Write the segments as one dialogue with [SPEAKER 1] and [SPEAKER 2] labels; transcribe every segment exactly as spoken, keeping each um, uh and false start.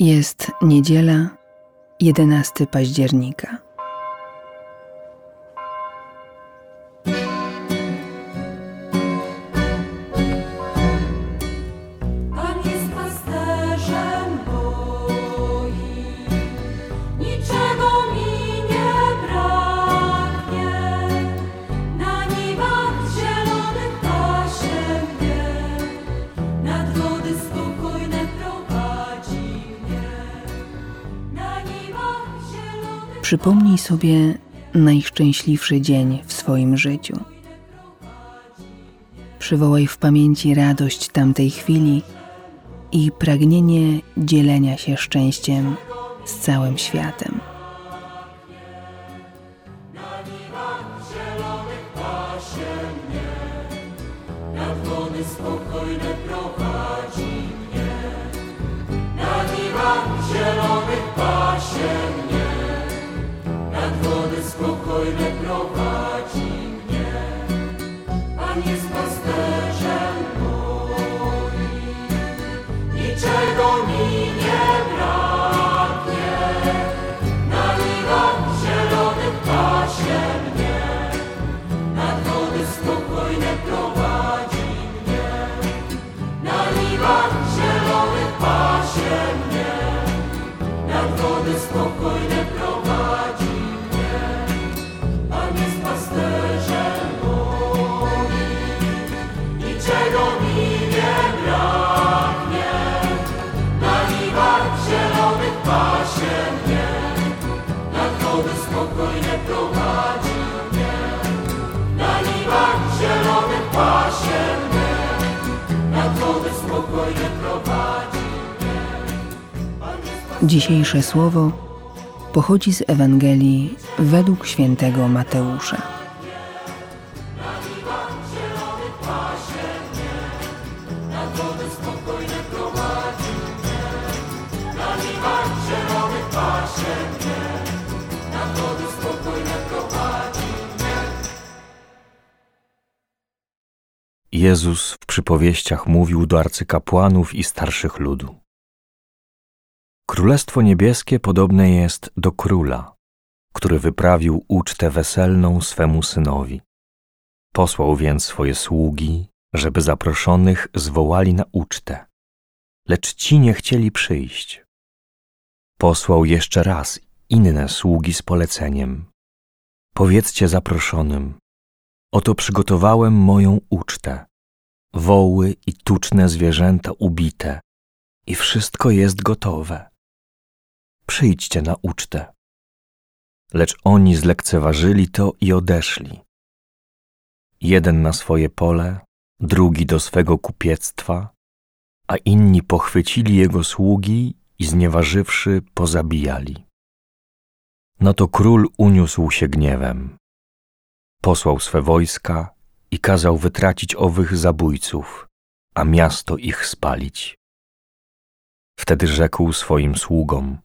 [SPEAKER 1] Jest niedziela, jedenastego października.
[SPEAKER 2] Pan jest pasterzem moim, niczego mi nie braknie. Na niwach zielonych pasie mnie, nad wody spokojne prowadzi mnie. Na niwach zielonych.
[SPEAKER 1] Przypomnij sobie najszczęśliwszy dzień w swoim życiu. Przywołaj w pamięci radość tamtej chwili i pragnienie dzielenia się szczęściem z całym światem.
[SPEAKER 2] Na niwach zielonych pasie mnie, nad wody spokojne prowadzi mnie. Na niwach zielonych pasie mnie, nad wody spokojne prowadzi mnie. Pan jest pasterzem moim, niczego mi nie braknie. Na niwach zielonych pasie mnie, nad wody spokojne prowadzi mnie. Na niwach zielonych pasie mnie, nad wody spokojne prowadzi mnie. Pan jest pasterzem moim, niczego mi nie braknie. Na niwach zielonych pasie mnie, nad wody spokojne prowadzi mnie. Na niwach zielonych pasie mnie, nad wody spokojne prowadzi mnie. Pan jest pasterzem.
[SPEAKER 1] Dzisiejsze słowo pochodzi z Ewangelii według świętego Mateusza.
[SPEAKER 2] Na niwach zielonych pasie mnie, nad wody spokojne prowadzi mnie. Na niwach zielonych pasie mnie, nad wody spokojne prowadzi mnie.
[SPEAKER 3] Jezus w przypowieściach mówił do arcykapłanów i starszych ludu. Królestwo niebieskie podobne jest do króla, który wyprawił ucztę weselną swemu synowi. Posłał więc swoje sługi, żeby zaproszonych zwołali na ucztę, lecz ci nie chcieli przyjść. Posłał jeszcze raz inne sługi z poleceniem. Powiedzcie zaproszonym, oto przygotowałem moją ucztę, woły i tuczne zwierzęta ubite i wszystko jest gotowe. Przyjdźcie na ucztę. Lecz oni zlekceważyli to i odeszli. Jeden na swoje pole, drugi do swego kupiectwa, a inni pochwycili jego sługi i znieważywszy pozabijali. No to król uniósł się gniewem. Posłał swe wojska i kazał wytracić owych zabójców, a miasto ich spalić. Wtedy rzekł swoim sługom: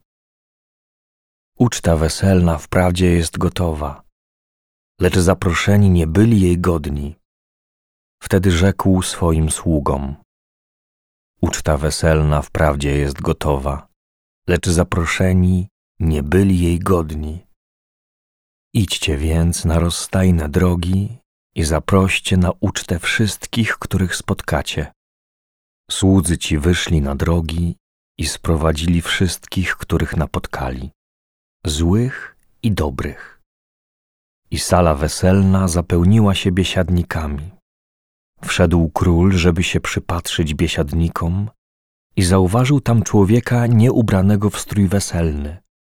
[SPEAKER 3] uczta weselna wprawdzie jest gotowa, lecz zaproszeni nie byli jej godni. Wtedy rzekł swoim sługom: uczta weselna wprawdzie jest gotowa, lecz zaproszeni nie byli jej godni. Idźcie więc na rozstajne drogi i zaproście na ucztę wszystkich, których spotkacie. Słudzy ci wyszli na drogi i sprowadzili wszystkich, których napotkali, złych i dobrych. I sala weselna zapełniła się biesiadnikami. Wszedł król, żeby się przypatrzyć biesiadnikom, i zauważył tam człowieka nieubranego w strój weselny.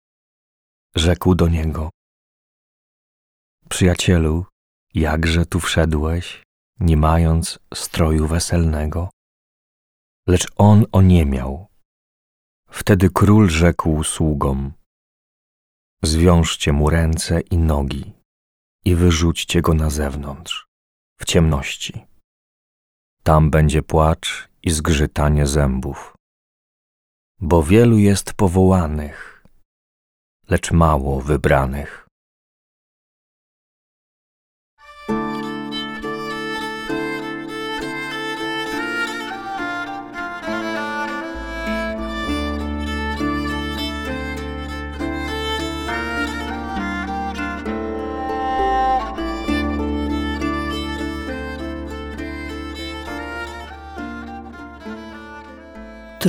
[SPEAKER 3] Rzekł do niego: przyjacielu, jakże tu wszedłeś, nie mając stroju weselnego? Lecz on oniemiał. Wtedy król rzekł sługom: zwiążcie mu ręce i nogi i wyrzućcie go na zewnątrz, w ciemności. Tam będzie płacz i zgrzytanie zębów. Bo wielu jest powołanych, lecz mało wybranych.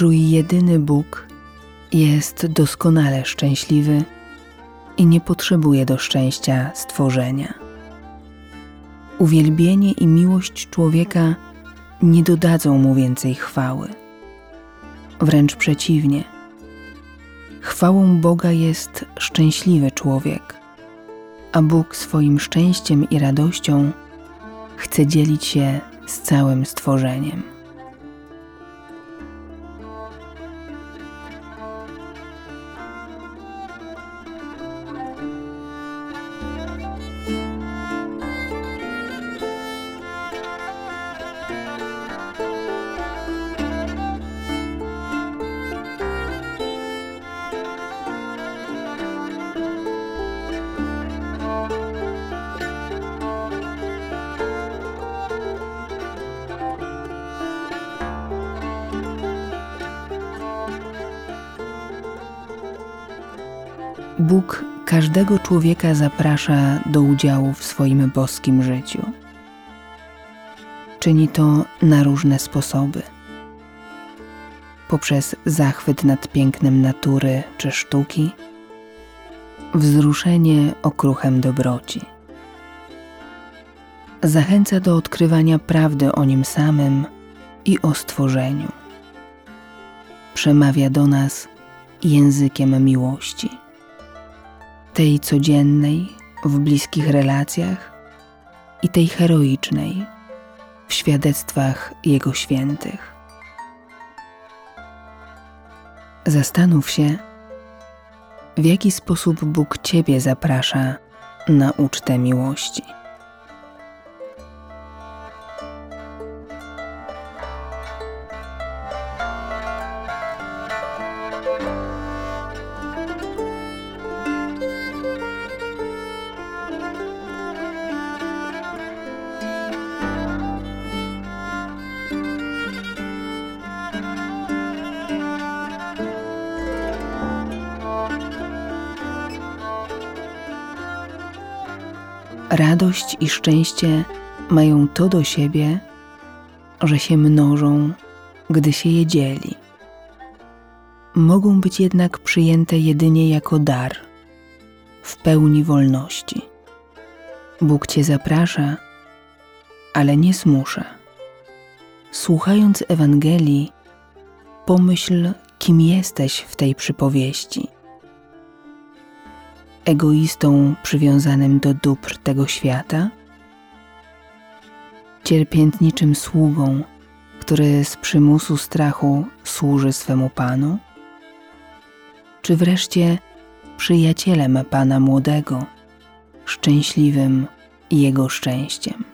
[SPEAKER 1] Trójjedyny Bóg jest doskonale szczęśliwy i nie potrzebuje do szczęścia stworzenia. Uwielbienie i miłość człowieka nie dodadzą mu więcej chwały. Wręcz przeciwnie. Chwałą Boga jest szczęśliwy człowiek, a Bóg swoim szczęściem i radością chce dzielić się z całym stworzeniem. Bóg każdego człowieka zaprasza do udziału w swoim boskim życiu. Czyni to na różne sposoby. Poprzez zachwyt nad pięknem natury czy sztuki, wzruszenie okruchem dobroci. Zachęca do odkrywania prawdy o nim samym i o stworzeniu. Przemawia do nas językiem miłości. Tej codziennej, w bliskich relacjach i tej heroicznej, w świadectwach Jego świętych. Zastanów się, w jaki sposób Bóg Ciebie zaprasza na ucztę miłości. Radość i szczęście mają to do siebie, że się mnożą, gdy się je dzieli. Mogą być jednak przyjęte jedynie jako dar, w pełni wolności. Bóg Cię zaprasza, ale nie zmusza. Słuchając Ewangelii, pomyśl, kim jesteś w tej przypowieści. Egoistą przywiązanym do dóbr tego świata? Cierpiętniczym sługą, który z przymusu strachu służy swemu Panu? Czy wreszcie przyjacielem Pana młodego, szczęśliwym Jego szczęściem?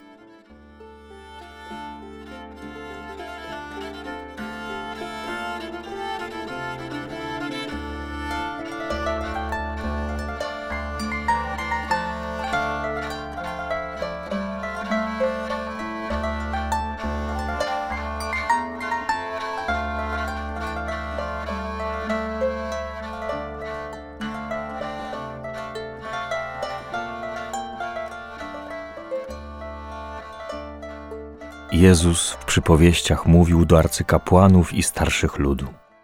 [SPEAKER 3] Jezus w przypowieściach mówił do arcykapłanów i starszych ludu.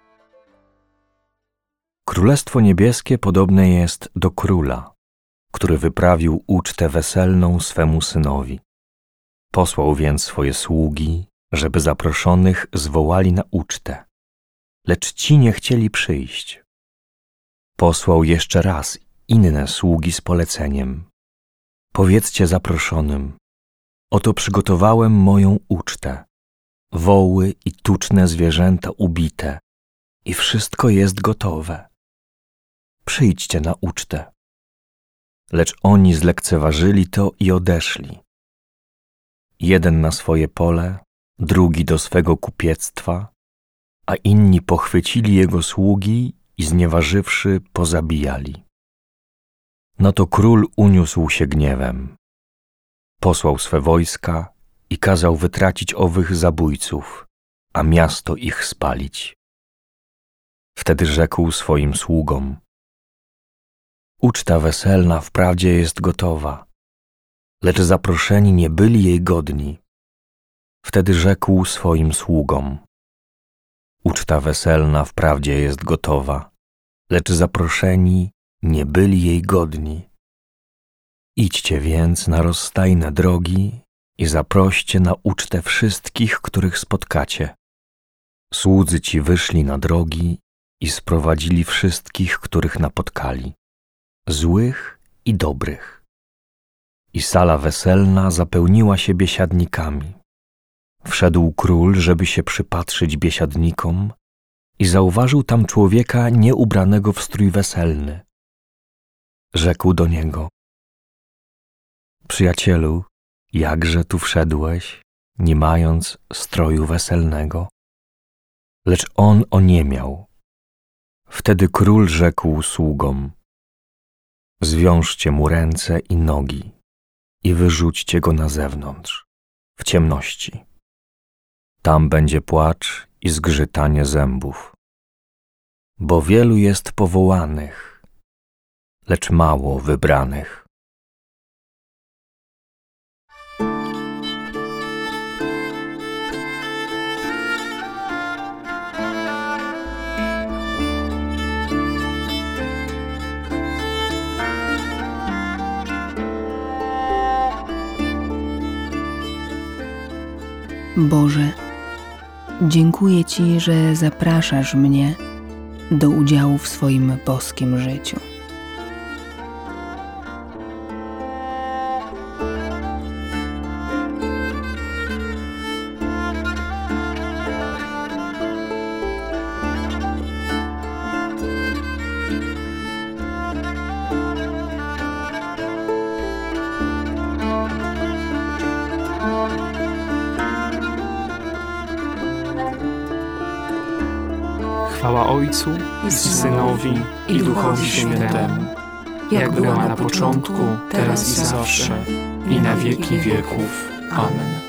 [SPEAKER 3] Królestwo niebieskie podobne jest do króla, który wyprawił ucztę weselną swemu synowi. Posłał więc swoje sługi, żeby zaproszonych zwołali na ucztę, lecz ci nie chcieli przyjść. Posłał jeszcze raz inne sługi z poleceniem. Powiedzcie zaproszonym: oto przygotowałem moją ucztę, woły i tuczne zwierzęta ubite i wszystko jest gotowe. Przyjdźcie na ucztę. Lecz oni zlekceważyli to i odeszli. Jeden na swoje pole, drugi do swego kupiectwa, a inni pochwycili jego sługi i znieważywszy pozabijali. No to król uniósł się gniewem. Posłał swe wojska i kazał wytracić owych zabójców, a miasto ich spalić. Wtedy rzekł swoim sługom: uczta weselna wprawdzie jest gotowa, lecz zaproszeni nie byli jej godni. Wtedy rzekł swoim sługom: Uczta weselna wprawdzie jest gotowa, lecz zaproszeni nie byli jej godni. Idźcie więc na rozstajne drogi i zaproście na ucztę wszystkich, których spotkacie. Słudzy ci wyszli na drogi i sprowadzili wszystkich, których napotkali, złych i dobrych. I sala weselna zapełniła się biesiadnikami. Wszedł król, żeby się przypatrzyć biesiadnikom i zauważył tam człowieka nieubranego w strój weselny. Rzekł do niego: Przyjacielu, jakże tu wszedłeś, nie mając stroju weselnego? Lecz on oniemiał. Wtedy król rzekł sługom: Zwiążcie mu ręce i nogi i wyrzućcie go na zewnątrz, w ciemności. Tam będzie płacz i zgrzytanie zębów. Bo wielu jest powołanych, lecz mało wybranych.
[SPEAKER 1] Boże, dziękuję Ci, że zapraszasz mnie do udziału w swoim boskim życiu.
[SPEAKER 4] Chwała Ojcu i Synowi i Duchowi Świętemu, jak była na początku, teraz i zawsze, i na wieki wieków. Amen.